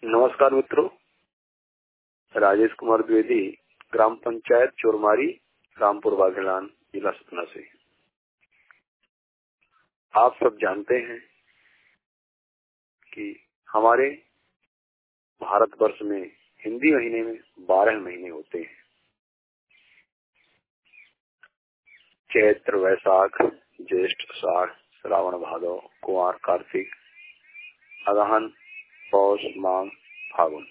नमस्कार मित्रों, राजेश कुमार द्विवेदी, ग्राम पंचायत चोरमारी, रामपुर बाघेलान, जिला सतना से। आप सब जानते हैं कि हमारे भारतवर्ष में हिंदी महीने में 12 महीने होते हैं। चैत्र, वैशाख, ज्येष्ठ, आषाढ़, श्रावण, भादव, कुंवार, कार्तिक, अगहन, पौष, माघ, फागुन।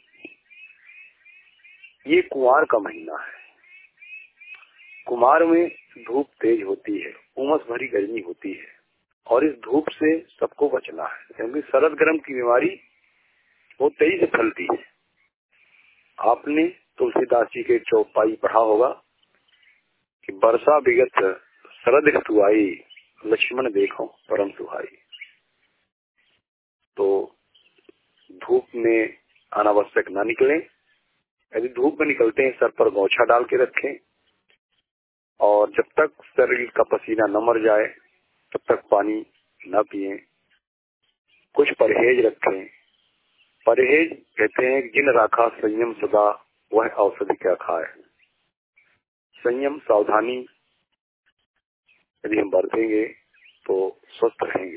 ये कुंवार का महीना है। कुमार में धूप तेज होती है, उमस भरी गर्मी होती है और इस धूप से सबको बचना है, क्योंकि शरद गर्म की बीमारी वो तेजी से फैलती है। आपने तुलसीदास जी के चौपाई पढ़ा होगा कि वर्षा विगत शरद ऋतु आई, लक्ष्मण देखो परम सुहाई। तो धूप में अनावश्यक न निकलें। यदि धूप में निकलते हैं, सर पर गौछा डाल के रखें और जब तक शरीर का पसीना न मर जाए तब तक पानी न पिएं। कुछ परहेज रखें। परहेज कहते हैं जिन राखा संयम सदा, वह औषधि क्या खाए। संयम, सावधानी यदि हम बरतेंगे तो स्वस्थ रहेंगे।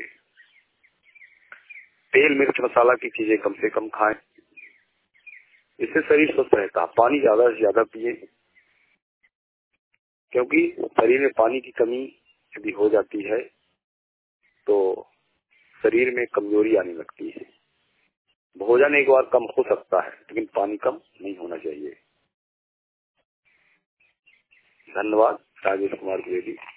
तेल, मिर्च, मसाला की चीजें कम से कम खाएं, इससे शरीर स्वस्थ रहता। पानी ज्यादा से ज्यादा पिए, क्योंकि शरीर में पानी की कमी यदि हो जाती है तो शरीर में कमजोरी आने लगती है। भोजन एक बार कम हो सकता है, लेकिन पानी कम नहीं होना चाहिए। धन्यवाद। राजेश कुमार द्विवेदी।